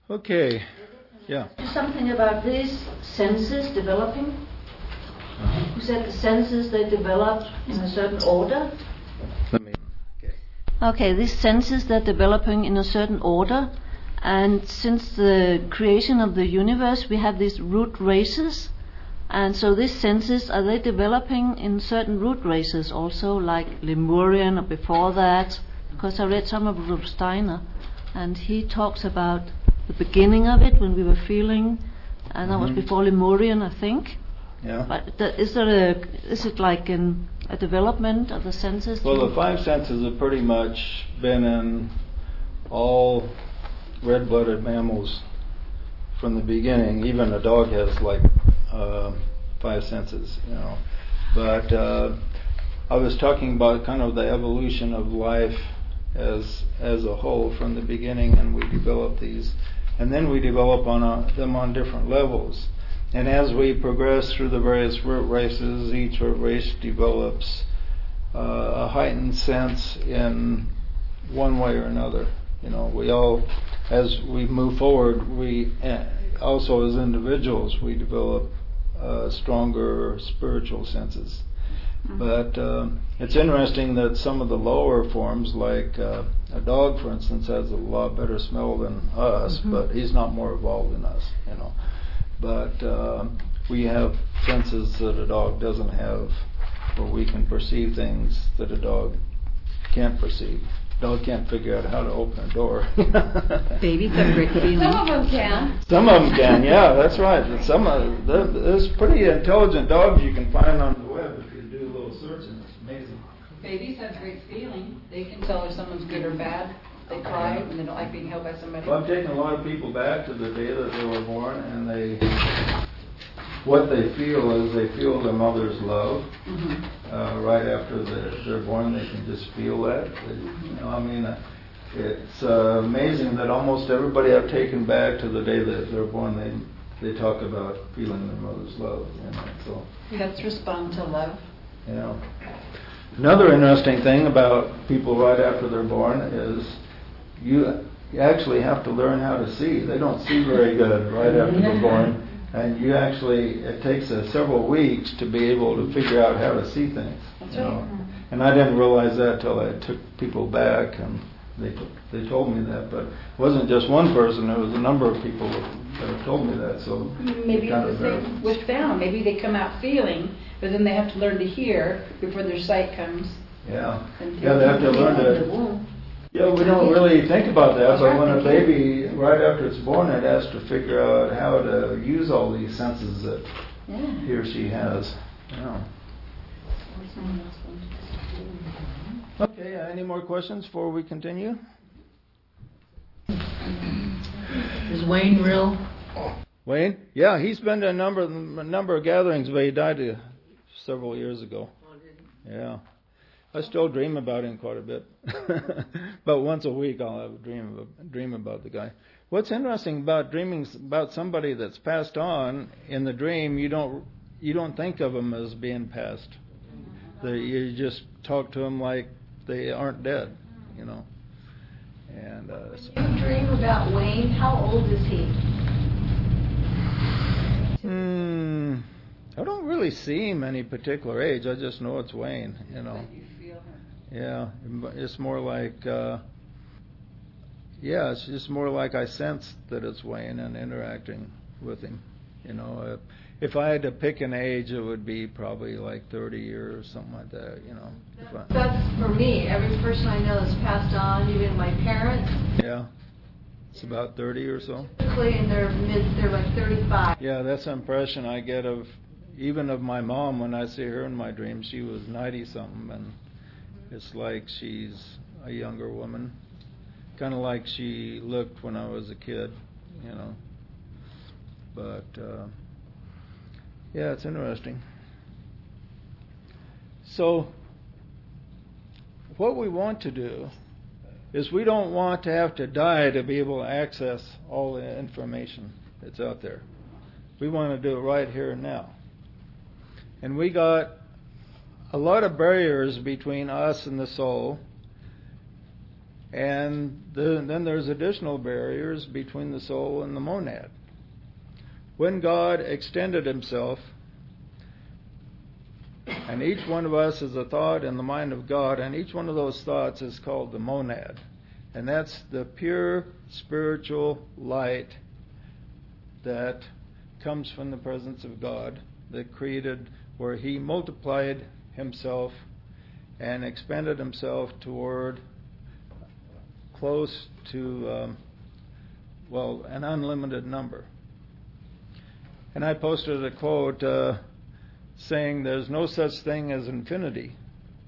Okay. Yeah. Something about these senses developing. You said the senses, they develop in a certain order. Okay, these senses, they're developing in a certain order. And since the creation of the universe, we have these root races. And so these senses, are they developing in certain root races also, like Lemurian or before that? Because I read some of Rudolf Steiner, and he talks about the beginning of it when we were feeling, and that was before Lemurian, I think. Yeah. But is it like in a development of the senses? Well, the five senses have pretty much been in all red-blooded mammals from the beginning. Even a dog has like five senses, you know. But I was talking about kind of the evolution of life as a whole from the beginning, and we develop these, and then we develop them on different levels. And as we progress through the various root races, each root race develops a heightened sense in one way or another. You know, we all, as we move forward, we also as individuals, we develop stronger spiritual senses. But it's interesting that some of the lower forms, like a dog, for instance, has a lot better smell than us, but he's not more evolved than us, you know. But we have senses that a dog doesn't have, where we can perceive things that a dog can't perceive. Dog can't figure out how to open a door. Babies have great feeling. Some of them can. Some of them can, yeah, that's right. There's pretty intelligent dogs you can find on the web if you do a little searching. It's amazing. Babies have great feeling. They can tell if someone's good or bad. They cry when they don't like being held by somebody. Well, I've taken a lot of people back to the day that they were born, and what they feel is they feel their mother's love. Right after they're born, they can just feel that. It's amazing that almost everybody I've taken back to the day that they're born, they talk about feeling their mother's love. You know, so That's respond to love. you know. Another interesting thing about people right after they're born is you actually have to learn how to see. They don't see very good right after they're born. And it takes several weeks to be able to figure out how to see things. That's you know. right. And I didn't realize that till I took people back, and they told me that. But it wasn't just one person; it was a number of people that told me that. So Maybe it's the same with sound. Maybe they come out feeling, but then they have to learn to hear before their sight comes. Yeah, they have to learn to. Yeah, we don't really think about that, but when a baby, right after it's born, it has to figure out how to use all these senses that he or she has. Yeah. Okay, any more questions before we continue? Is Wayne real? Wayne? Yeah, he's been to a number of gatherings, but he died several years ago. Yeah. I still dream about him quite a bit. But once a week I'll have a dream about the guy. What's interesting about dreaming about somebody that's passed on, in the dream you don't think of them as being passed. You just talk to them like they aren't dead, you know. And When you dream about Wayne, how old is he? I don't really see him any particular age. I just know it's Wayne, you know. Yeah, it's more like, it's just more like I sense that it's Wayne and interacting with him. You know, if I had to pick an age, it would be probably like 30 or something like that, you know. That's for me. Every person I know that's passed on, even my parents. Yeah, it's about 30 or so. Typically in their they're like 35. Yeah, that's the impression I get of my mom when I see her in my dreams. She was 90-something, and it's like she's a younger woman, kind of like she looked when I was a kid, you know. But, it's interesting. So, what we want to do is we don't want to have to die to be able to access all the information that's out there. We want to do it right here and now. And we got a lot of barriers between us and the soul, And then there's additional barriers between the soul and the monad. When God extended himself, and each one of us is a thought in the mind of God, and each one of those thoughts is called the monad. And that's the pure spiritual light that comes from the presence of God, that created, where he multiplied himself and expanded himself toward close to, an unlimited number. And I posted a quote saying there's no such thing as infinity,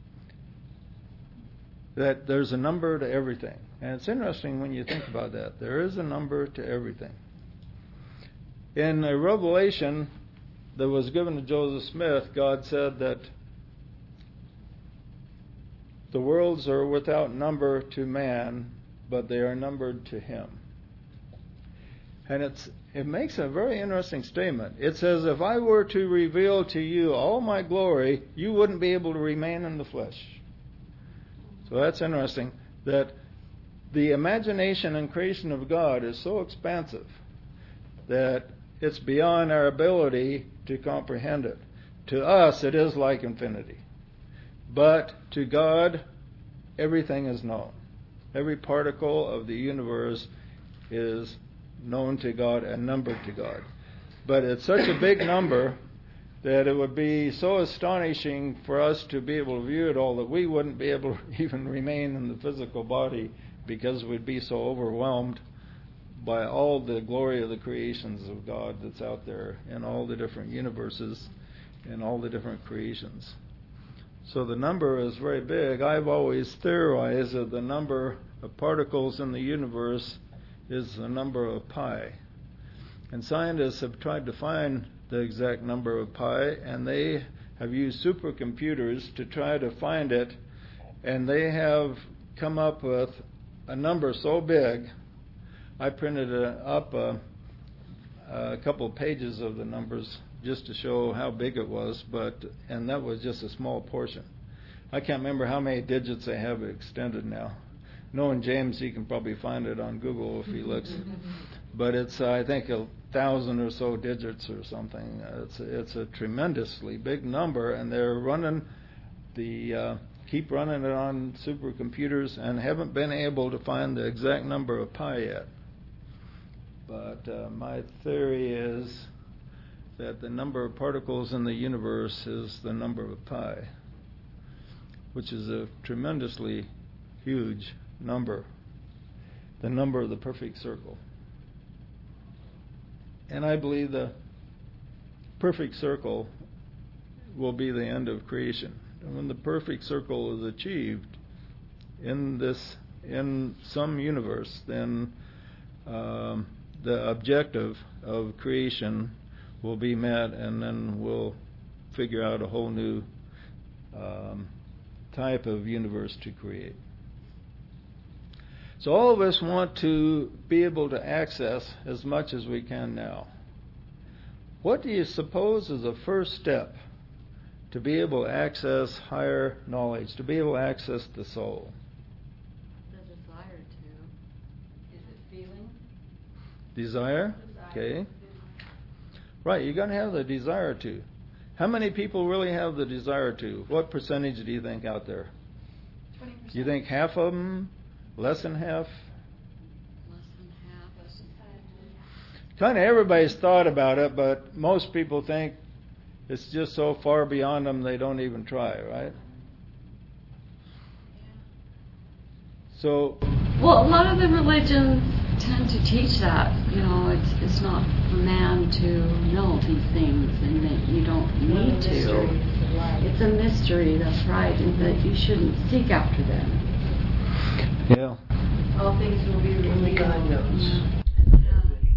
that there's a number to everything. And it's interesting when you think about that. There is a number to everything. In a revelation that was given to Joseph Smith, God said that the worlds are without number to man, but they are numbered to him. And it makes a very interesting statement. It says, if I were to reveal to you all my glory, you wouldn't be able to remain in the flesh. So that's interesting, that the imagination and creation of God is so expansive that it's beyond our ability to comprehend it. To us, it is like infinity. But to God, everything is known. Every particle of the universe is known to God and numbered to God. But it's such a big number that it would be so astonishing for us to be able to view it all that we wouldn't be able to even remain in the physical body, because we'd be so overwhelmed by all the glory of the creations of God that's out there in all the different universes and all the different creations. So the number is very big. I've always theorized that the number of particles in the universe is the number of pi. And scientists have tried to find the exact number of pi, and they have used supercomputers to try to find it, and they have come up with a number so big. I printed up a couple of pages of the numbers just to show how big it was, and that was just a small portion. I can't remember how many digits they have extended now. Knowing James, he can probably find it on Google if he looks. But it's, I think, 1,000 or so digits or something. It's a tremendously big number, and they're keep running it on supercomputers and haven't been able to find the exact number of pi yet. But my theory is that the number of particles in the universe is the number of pi, which is a tremendously huge number, the number of the perfect circle. And I believe the perfect circle will be the end of creation. And when the perfect circle is achieved in some universe, then the objective of creation will be met, and then we'll figure out a whole new type of universe to create. So all of us want to be able to access as much as we can now. What do you suppose is the first step to be able to access higher knowledge, to be able to access the soul? The desire to. Is it feeling? Desire? Okay. Right, you're going to have the desire to. How many people really have the desire to? What percentage do you think out there? 20%. Do you think half of them? Less than half? Less than half. Kind of everybody's thought about it, but most people think it's just so far beyond them they don't even try, right? So, well, a lot of the religions tend to teach that, it's not for man to know these things, and that you don't need to. It's a mystery, that's right, and that you shouldn't seek after them. yeah. All things will be Only God revealed. knows. Yeah.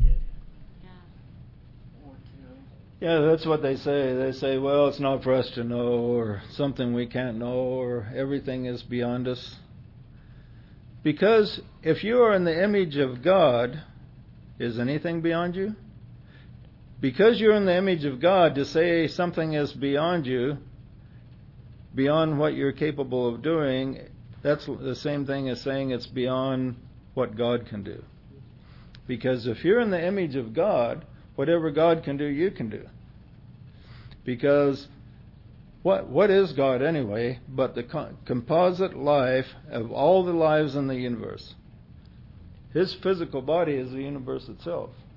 Yeah, that's what they say. They say, well, it's not for us to know, or something we can't know, or everything is beyond us. Because if you are in the image of God, is anything beyond you? Because you're in the image of God, to say something is beyond you, beyond what you're capable of doing, That's the same thing as saying it's beyond what God can do. Because if you're in the image of God, whatever God can do, you can do. Because what is God anyway but the composite life of all the lives in the universe? His physical body is the universe itself.